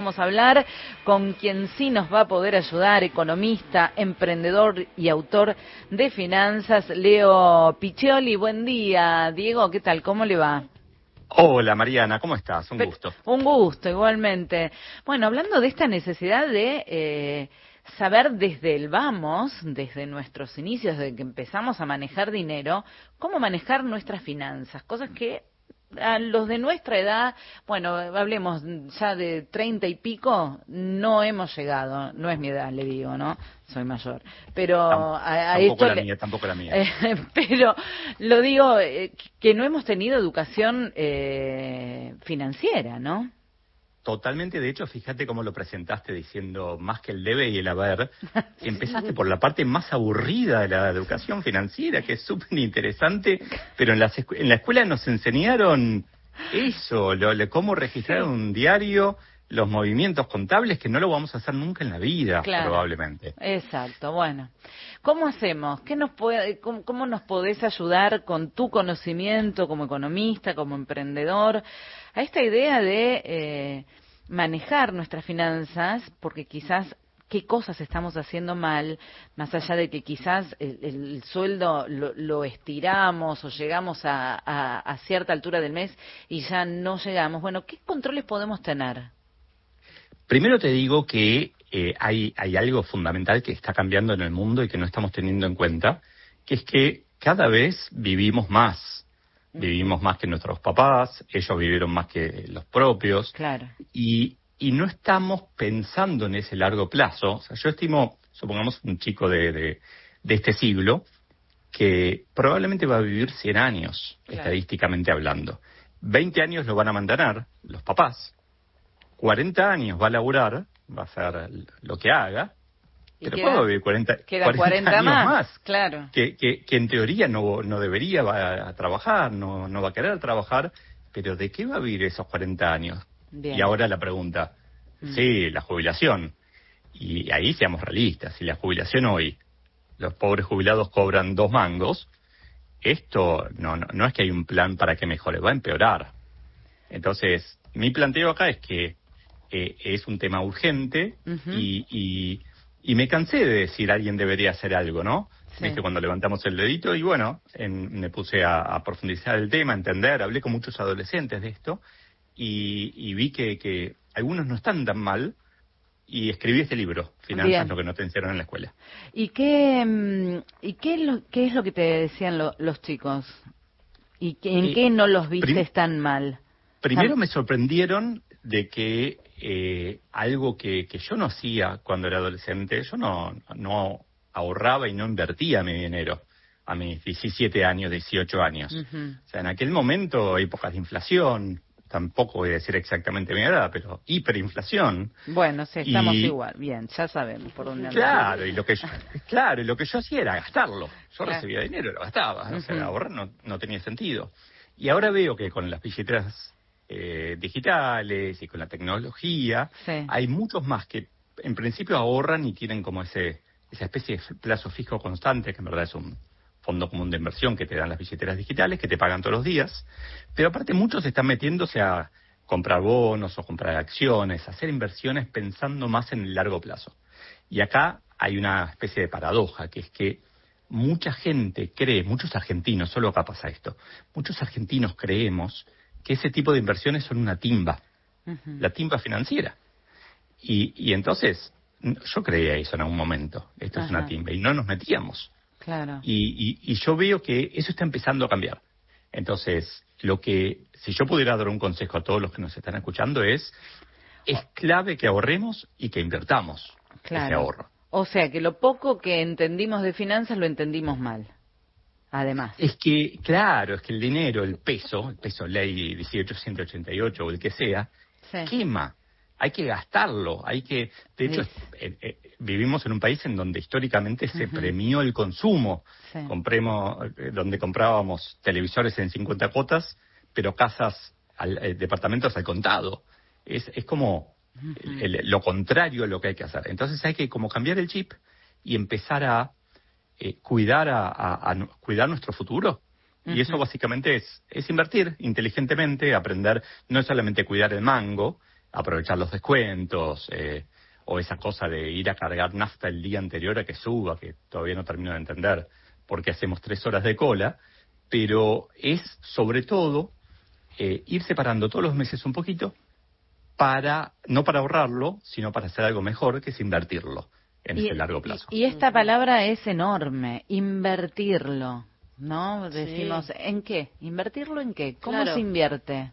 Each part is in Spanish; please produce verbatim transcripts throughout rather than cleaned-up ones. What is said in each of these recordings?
Vamos a hablar con quien sí nos va a poder ayudar, economista, emprendedor y autor de finanzas, Leo Piccioli. Buen día, Diego, ¿qué tal? ¿Cómo le va? Hola Mariana, ¿cómo estás? Un Pe- gusto. Un gusto, igualmente. Bueno, hablando de esta necesidad de eh, saber desde el vamos, desde nuestros inicios, desde que empezamos a manejar dinero, cómo manejar nuestras finanzas, cosas que a los de nuestra edad, bueno, hablemos ya de treinta y pico, no hemos llegado, no es mi edad, le digo, ¿no? Soy mayor, pero Tam- a, a tampoco esto la le, mía, tampoco la mía. eh, pero lo digo eh, que no hemos tenido educación eh, financiera, ¿no? Totalmente, de hecho, fíjate cómo lo presentaste diciendo más que el debe y el haber. Empezaste por la parte más aburrida de la educación financiera, que es súper interesante, pero en, las escu- en la escuela nos enseñaron eso, lo, lo- cómo registrar Sí. un diario, los movimientos contables, que no lo vamos a hacer nunca en la vida, Claro, probablemente. exacto. Bueno, ¿cómo hacemos? ¿Qué nos puede, cómo, cómo nos podés ayudar con tu conocimiento como economista, como emprendedor, a esta idea de eh, manejar nuestras finanzas? Porque quizás qué cosas estamos haciendo mal, más allá de que quizás el, el sueldo lo, lo estiramos o llegamos a, a, a cierta altura del mes y ya no llegamos. Bueno, ¿qué controles podemos tener? Primero te digo que eh, hay, hay algo fundamental que está cambiando en el mundo y que no estamos teniendo en cuenta, que es que cada vez vivimos más. Vivimos más que nuestros papás, ellos vivieron más que los propios, Claro. y, y no estamos pensando en ese largo plazo. O sea, yo estimo, supongamos un chico de, de, de este siglo, que probablemente va a vivir cien años, Claro. estadísticamente hablando. veinte años lo van a mantener los papás, cuarenta años va a laburar, va a hacer lo que haga, Y pero queda- puedo vivir cuarenta, queda cuarenta años más, más, claro. que, que, que en teoría no, no debería va a trabajar, no, no va a querer trabajar, pero ¿de qué va a vivir esos cuarenta años? Bien. Y ahora la pregunta, Mm. sí, la jubilación, y ahí seamos realistas, si la jubilación hoy, los pobres jubilados cobran dos mangos, esto no, no, no es que hay un plan para que mejore, va a empeorar. Entonces, mi planteo acá es que eh, es un tema urgente Ujú. y, y, y me cansé de decir alguien debería hacer algo, ¿no? Sí. Viste, cuando levantamos el dedito y bueno, en- me puse a, a profundizar el tema, a entender, hablé con muchos adolescentes de esto y, y vi que, que algunos no están tan mal y escribí este libro, Finanzas, Bien. lo que no te enseñaron en la escuela. ¿Y qué, mm, y qué, es lo, qué es lo que te decían lo- los chicos? ¿Y qué- en Eh, qué no los prim- vistes tan mal? Primero Tam- me sorprendieron de que eh, algo que, que yo no hacía cuando era adolescente, yo no, no ahorraba y no invertía mi dinero a mis diecisiete años, dieciocho años. Ujú. O sea, en aquel momento, épocas de inflación, tampoco voy a decir exactamente mi edad, pero hiperinflación. Bueno, sí, estamos Y igual. Bien, ya sabemos por dónde andamos. claro, y lo que yo, claro, y lo que yo hacía era gastarlo. Yo Claro. recibía dinero y lo gastaba. O Ujú. sea, ahorrar no, no tenía sentido. Y ahora veo que con las billeteras eh, digitales y con la tecnología, Sí. hay muchos más que en principio ahorran y tienen como ese esa especie de plazo fijo constante, que en verdad es un fondo común de inversión que te dan las billeteras digitales, que te pagan todos los días. Pero aparte muchos están metiéndose a comprar bonos o comprar acciones, hacer inversiones pensando más en el largo plazo. Y acá hay una especie de paradoja, que es que mucha gente cree, muchos argentinos, solo acá pasa esto, muchos argentinos creemos que ese tipo de inversiones son una timba, Ujú. la timba financiera. Y, y entonces, n- yo creía eso en algún momento, esto es una Ajá. timba, y no nos metíamos. Claro. Y, y, y yo veo que eso está empezando a cambiar. Entonces, lo que, si yo pudiera dar un consejo a todos los que nos están escuchando es, es clave que ahorremos y que invertamos ese Claro. ahorro. O sea, que lo poco que entendimos de finanzas lo entendimos mal. Además. Es que, claro, es que el dinero, el peso, el peso ley dieciocho ciento ochenta y ocho o el que sea, Sí. quema. Hay que gastarlo, hay que... De hecho, Sí. eh, eh, vivimos en un país en donde históricamente se Ujú. premió el consumo. Sí. Compremos, eh, donde comprábamos televisores en cincuenta cuotas, pero casas, al, eh, departamentos al contado. Es, es como Ujú. el- el- lo contrario a lo que hay que hacer. Entonces hay que como cambiar el chip y empezar a eh, cuidar a, a- a nu- cuidar nuestro futuro. Y eso Ujú. básicamente es, es invertir inteligentemente, aprender no solamente cuidar el mango, aprovechar los descuentos, eh, o esa cosa de ir a cargar nafta el día anterior a que suba, que todavía no termino de entender por qué hacemos tres horas de cola, pero es sobre todo eh, ir separando todos los meses un poquito para, no para ahorrarlo, sino para hacer algo mejor, que es invertirlo en y, ese largo plazo. Y, y esta palabra es enorme, invertirlo, ¿no? Sí. Decimos, ¿en qué? ¿Invertirlo en qué? ¿Cómo Claro. se invierte?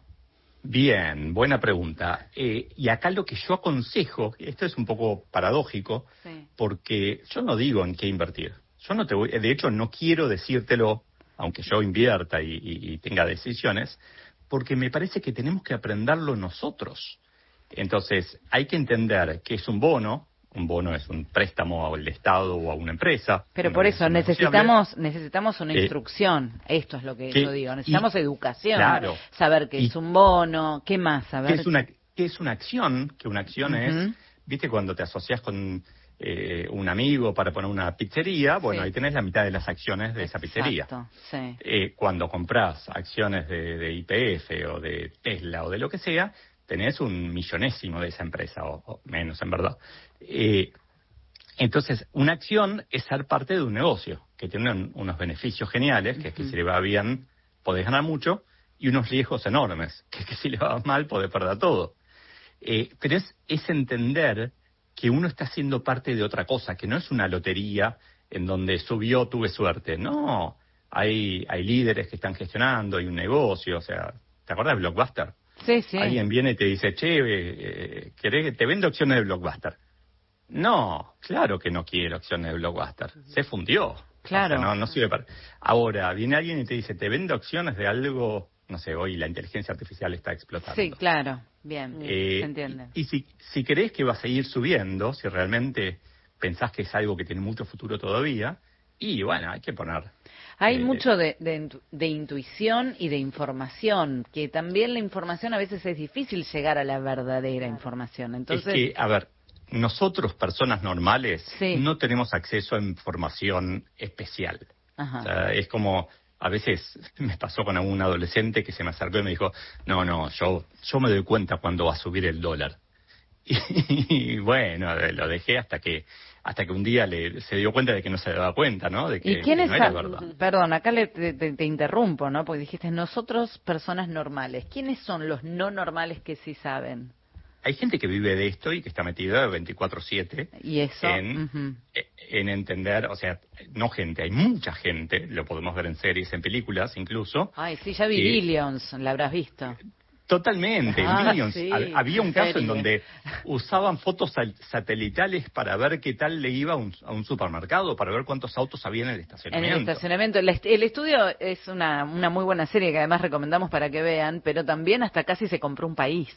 Bien, buena pregunta. Eh, y acá lo que yo aconsejo, esto es un poco paradójico, Sí. porque yo no digo en qué invertir. Yo no te voy, de hecho no quiero decírtelo, aunque yo invierta y, y, y tenga decisiones, porque me parece que tenemos que aprenderlo nosotros. Entonces, hay que entender que es un bono, un bono es un préstamo al Estado o a una empresa. Pero por eso necesitamos necesitamos una eh, instrucción. Esto es lo que, que, yo digo. Necesitamos y, educación. Claro. Saber qué Y, es un bono, qué más, saber. ¿Qué es una, qué es una acción? Que una acción Uh-huh. es, viste, cuando te asocias con eh, un amigo para poner una pizzería, bueno, Sí. ahí tenés la mitad de las acciones de esa pizzería. Exacto, sí. Eh, cuando compras acciones de, de Y P F o de Tesla o de lo que sea, tenés un millonésimo de esa empresa, o, o menos en verdad. Eh, Entonces, una acción es ser parte de un negocio que tiene un, unos beneficios geniales, que es que si le va bien podés ganar mucho, y unos riesgos enormes, que es que si le va mal podés perder todo. Eh, pero es, es entender que uno está siendo parte de otra cosa, que no es una lotería en donde subió, tuve suerte. No, hay, hay líderes que están gestionando, hay un negocio, o sea, ¿te acuerdas de Blockbuster? Sí, sí. Alguien viene y te dice, che, eh, ¿querés, te vendo acciones de Blockbuster? No, claro que no quiero acciones de Blockbuster. Se fundió. Claro. O sea, no, no sirve para... Ahora, viene alguien y te dice, te vendo acciones de algo, no sé, hoy la inteligencia artificial está explotando. Sí, claro. Bien, Eh, se entiende. Y, y si, si crees que va a seguir subiendo, si realmente pensás que es algo que tiene mucho futuro todavía, y bueno, hay que poner... Hay eh, mucho de, de, de intuición y de información, que también la información a veces es difícil llegar a la verdadera información. Entonces, Es que, a ver, nosotros, personas normales, sí. no tenemos acceso a información especial. Ajá. O sea, es como, a veces me pasó con algún adolescente que se me acercó y me dijo, no, no, yo, yo me doy cuenta cuando va a subir el dólar. Y, y bueno, lo dejé hasta que hasta que un día le, se dio cuenta de que no se daba cuenta, ¿no? De que, ¿Y quién que es? no era verdad. Perdón, acá le, te, te interrumpo, ¿no? Porque dijiste nosotros, personas normales. ¿Quiénes son los no normales que sí saben? Hay gente que vive de esto y que está metida veinticuatro siete ¿Y eso? en, Uh-huh. en entender, o sea, no gente, hay mucha gente, lo podemos ver en series, en películas incluso. Ay, sí, ya vi que, Billions, la habrás visto. Totalmente, Ah, en Billions sí, había un caso serie. en donde usaban fotos sal- satelitales para ver qué tal le iba a un, a un supermercado, para ver cuántos autos había en el En estacionamiento. el estacionamiento. El, est- el estudio es una, una muy buena serie que además recomendamos para que vean, pero también hasta casi se compró un país.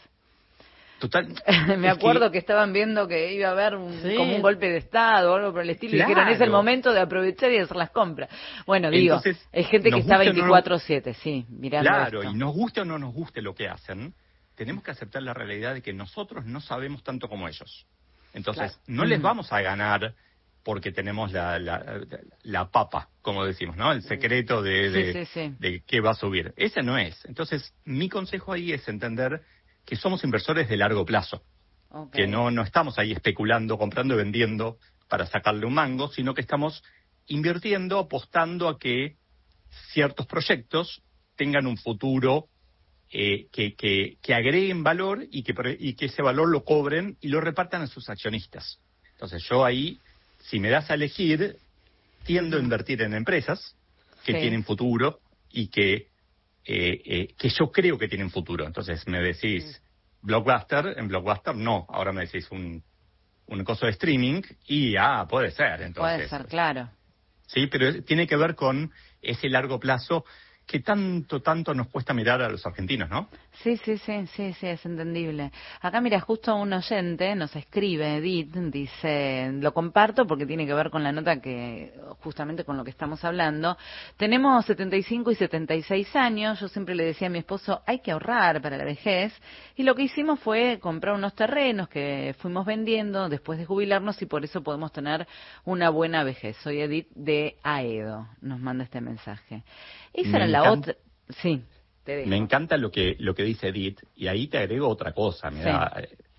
Total. Me es acuerdo que, que estaban viendo que iba a haber un, Sí. como un golpe de Estado o algo por el estilo, y dijeron, es el Claro. momento de aprovechar y hacer las compras. Bueno, digo, Entonces, hay gente que nos está guste o no veinticuatro siete, sí, mirando Claro, esto. y nos guste o no nos guste lo que hacen, tenemos que aceptar la realidad de que nosotros no sabemos tanto como ellos. Entonces, Claro. no les Ujú. vamos a ganar porque tenemos la, la, la papa, como decimos, ¿no? El secreto de, de, Sí, sí, sí. de qué va a subir. Ese no es. Entonces, mi consejo ahí es entender que somos inversores de largo plazo. Ok. Que no, no estamos ahí especulando, comprando y vendiendo para sacarle un mango, sino que estamos invirtiendo, apostando a que ciertos proyectos tengan un futuro eh, que, que, que agreguen valor y que, y que ese valor lo cobren y lo repartan a sus accionistas. Entonces yo ahí, si me das a elegir, tiendo a invertir en empresas que Sí. tienen futuro y que, eh, eh, que yo creo que tienen futuro. Entonces me decís Blockbuster, en Blockbuster no, ahora me decís un, un coso de streaming y ah, puede ser. Entonces, Puede ser, claro. Sí, pero es- tiene que ver con ese largo plazo que tanto, tanto nos cuesta mirar a los argentinos, ¿no? Sí, sí, sí, sí, sí, es entendible. Acá, mira, justo un oyente nos escribe, Edith, dice, lo comparto porque tiene que ver con la nota que, justamente con lo que estamos hablando. Tenemos setenta y cinco y setenta y seis años, yo siempre le decía a mi esposo, hay que ahorrar para la vejez, y lo que hicimos fue comprar unos terrenos que fuimos vendiendo después de jubilarnos y por eso podemos tener una buena vejez. Soy Edith de Aedo, nos manda este mensaje. Esa Me era la encanta- otra... Sí. Te dejo. Me encanta lo que lo que dice Edith y ahí te agrego otra cosa. Me Sí. da, eh,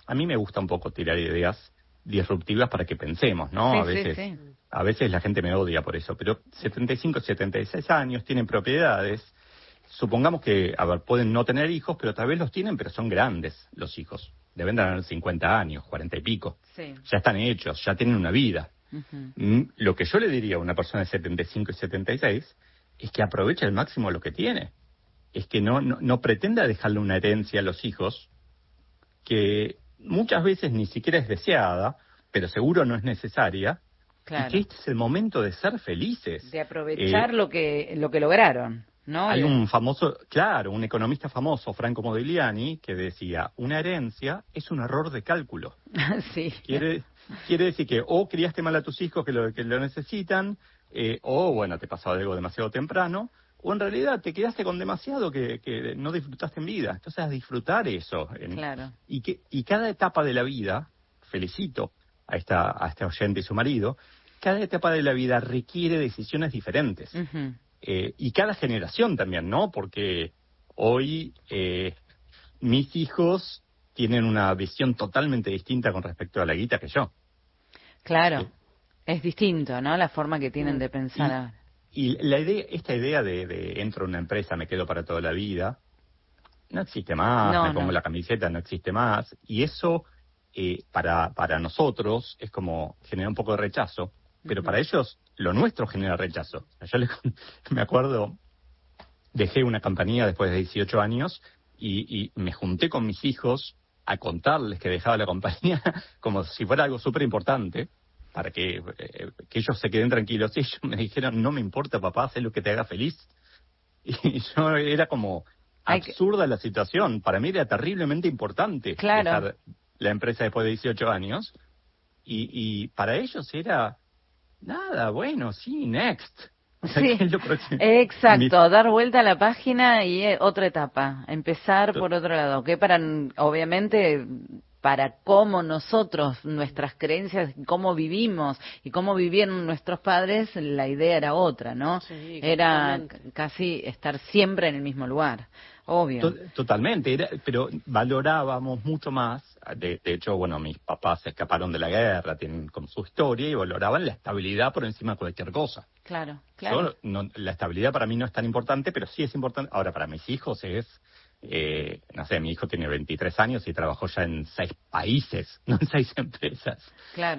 a mí me gusta un poco tirar ideas disruptivas para que pensemos, ¿no? Sí, a veces sí, sí. a veces la gente me odia por eso, pero setenta y cinco, setenta y seis años, tienen propiedades. Supongamos que, a ver, pueden no tener hijos, pero tal vez los tienen, pero son grandes los hijos. Deben tener cincuenta años, cuarenta y pico. Sí. Ya están hechos, ya tienen una vida. Uh-huh. Mm, Lo que yo le diría a una persona de setenta y cinco y setenta y seis es que aproveche al máximo lo que tiene. Es que no, no, no pretenda dejarle una herencia a los hijos que muchas veces ni siquiera es deseada, pero seguro no es necesaria. Claro. Y que este es el momento de ser felices. De aprovechar Eh, lo que lo que lograron, ¿no? Hay De... un famoso, claro, un economista famoso, Franco Modigliani, que decía, una herencia es un error de cálculo. Sí. Quiere, quiere decir que o criaste mal a tus hijos que lo, que lo necesitan, eh, o, bueno, te pasó algo demasiado temprano, o en realidad te quedaste con demasiado que, que no disfrutaste en vida. Entonces, a disfrutar eso. En, Claro. Y, que, y cada etapa de la vida, felicito a esta, a este oyente y su marido, cada etapa de la vida requiere decisiones diferentes. Uh-huh. Eh, y cada generación también, ¿no? Porque hoy eh, mis hijos tienen una visión totalmente distinta con respecto a la guita que yo. Claro. Eh, Es distinto, ¿no? La forma que tienen de pensar ahora. Y, y la idea, esta idea de, de entro en una empresa, me quedo para toda la vida, no existe más, No, me pongo no. la camiseta, no existe más. Y eso, eh, para, para nosotros, es como genera un poco de rechazo, pero Uh-huh. para ellos, lo nuestro genera rechazo. Yo les, me acuerdo, dejé una compañía después de dieciocho años y, y me junté con mis hijos a contarles que dejaba la compañía como si fuera algo súper importante para que, eh, que ellos se queden tranquilos. Y ellos me dijeron, no me importa, papá, haz lo que te haga feliz. Y yo era como Hay que- absurda la situación. Para mí era terriblemente importante Claro. dejar la empresa después de dieciocho años. Y, y para ellos era, nada, bueno, sí, next. O sea, Sí, ¿qué es lo próximo? exacto, dar vuelta a la página y eh, otra etapa, empezar Mi- por otro lado, que para, obviamente, para cómo nosotros, nuestras creencias, cómo vivimos y cómo vivieron nuestros padres, la idea era otra, ¿no? Sí, Era completamente. c- casi estar siempre en el mismo lugar, obvio. To- Totalmente, era, pero valorábamos mucho más, de, de hecho, bueno, mis papás se escaparon de la guerra, tienen como su historia y valoraban la estabilidad por encima de cualquier cosa. Claro, claro. Yo, no, la estabilidad para mí no es tan importante, pero sí es importante. Ahora, para mis hijos es, eh, no sé, mi hijo tiene veintitrés años y trabajó ya en seis países, no en seis empresas. Claro.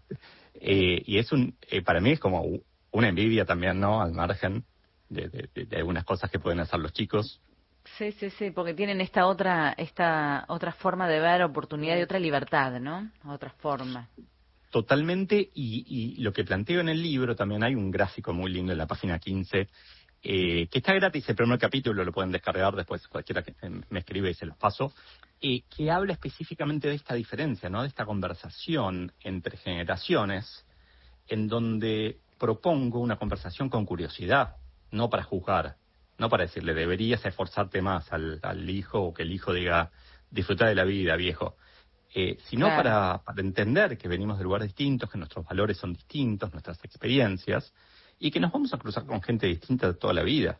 Eh, y es un, eh, para mí es como una envidia también, ¿no? Al margen de, de- de- de algunas cosas que pueden hacer los chicos. Sí, sí, sí, porque tienen esta otra, esta otra forma de ver oportunidad y otra libertad, ¿no? Otra forma. Totalmente, y, y lo que planteo en el libro, también hay un gráfico muy lindo en la página quince, eh, que está gratis, el primer capítulo lo pueden descargar después, cualquiera que eh, me escribe y se los paso, eh, que habla específicamente de esta diferencia, ¿no? De esta conversación entre generaciones, en donde propongo una conversación con curiosidad, no para juzgar, no para decirle deberías esforzarte más al, al hijo, o que el hijo diga disfrutar de la vida, viejo. Eh, sino Claro. para, para entender que venimos de lugares distintos, que nuestros valores son distintos, nuestras experiencias, y que nos vamos a cruzar con gente distinta de toda la vida.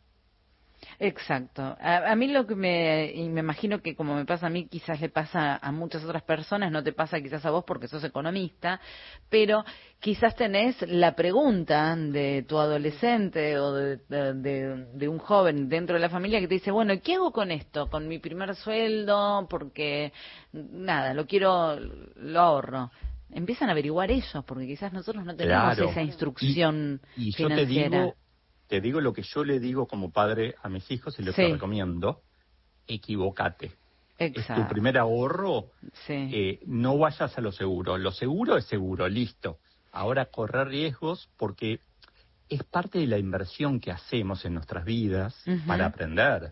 Exacto. A, a mí lo que me, y me imagino que como me pasa a mí, quizás le pasa a muchas otras personas, no te pasa quizás a vos porque sos economista, pero quizás tenés la pregunta de tu adolescente o de, de, de- de un joven dentro de la familia que te dice, bueno, ¿qué hago con esto? Con mi primer sueldo, porque nada, lo quiero, lo ahorro. Empiezan a averiguar ellos, porque quizás nosotros no tenemos Claro. esa instrucción Y, y yo te financiera. digo, te digo lo que yo le digo como padre a mis hijos y lo Sí. que recomiendo, equivócate. Es tu Exacto. primer ahorro, Sí. eh, no vayas a lo seguro. Lo seguro es seguro, listo. Ahora correr riesgos porque es parte de la inversión que hacemos en nuestras vidas Ujú. para aprender.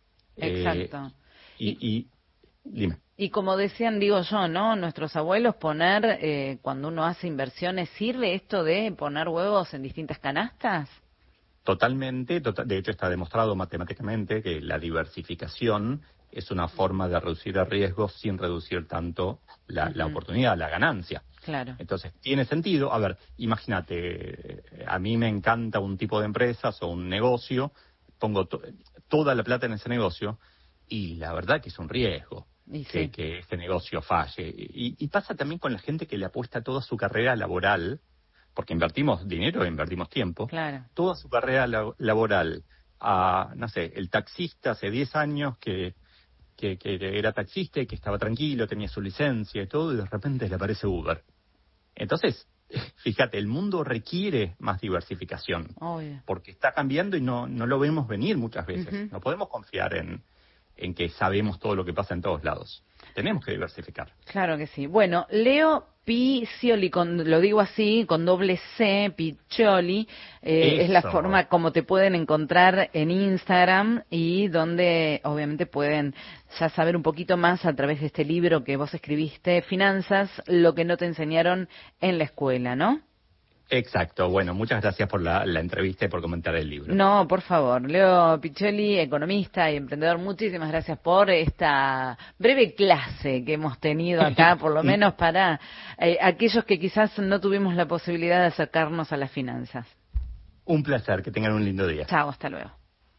Eh, Exacto. y, y, dime. Y como decían, digo yo, ¿no? Nuestros abuelos poner, eh, cuando uno hace inversiones, ¿sirve esto de poner huevos en distintas canastas? Totalmente, tota- de hecho está demostrado matemáticamente que la diversificación es una forma de reducir el riesgo sin reducir tanto la, la Ujú. oportunidad, la ganancia. Claro. Entonces, tiene sentido. A ver, imagínate, eh, a mí me encanta un tipo de empresas o un negocio, pongo to- toda la plata en ese negocio y la verdad que es un riesgo. y que, sí. que este negocio falle. Y, y pasa también con la gente que le apuesta toda su carrera laboral, porque invertimos dinero e invertimos tiempo, Claro. toda su carrera la, laboral a, no sé, el taxista hace diez años que, que, que era taxista y que estaba tranquilo, tenía su licencia y todo, y de repente le aparece Uber. Entonces, fíjate, el mundo requiere más diversificación, Obvio. porque está cambiando y no, no lo vemos venir muchas veces. Uh-huh. No podemos confiar en, en que sabemos todo lo que pasa en todos lados. Tenemos que diversificar. Claro que sí. Bueno, Leo Piccioli, con, lo digo así, con doble C, Piccioli, eh, es la forma como te pueden encontrar en Instagram y donde obviamente pueden ya saber un poquito más a través de este libro que vos escribiste, Finanzas, lo que no te enseñaron en la escuela, ¿no? Exacto. Bueno, muchas gracias por la, la entrevista y por comentar el libro. No, por favor. Leo Piccioli, economista y emprendedor, muchísimas gracias por esta breve clase que hemos tenido acá, por lo menos para eh, aquellos que quizás no tuvimos la posibilidad de acercarnos a las finanzas. Un placer, que tengan un lindo día. Chao, hasta luego.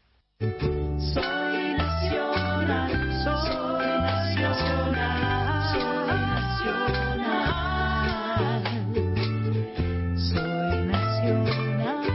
Soy nacional, soy nacional, soy nacional, soy nacional.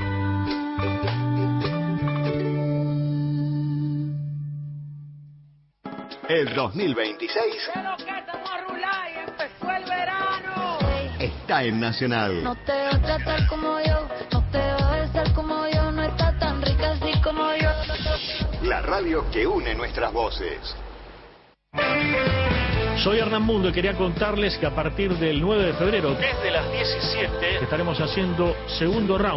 El dos mil veintiséis Pero que estamos a rular y empezó el verano. está en Nacional. No te va a tratar como yo, no te va a besar como yo, no está tan rica así como yo. La radio que une nuestras voces. Soy Hernán Mundo y quería contarles que a partir del nueve de febrero, desde las diecisiete, estaremos haciendo segundo round.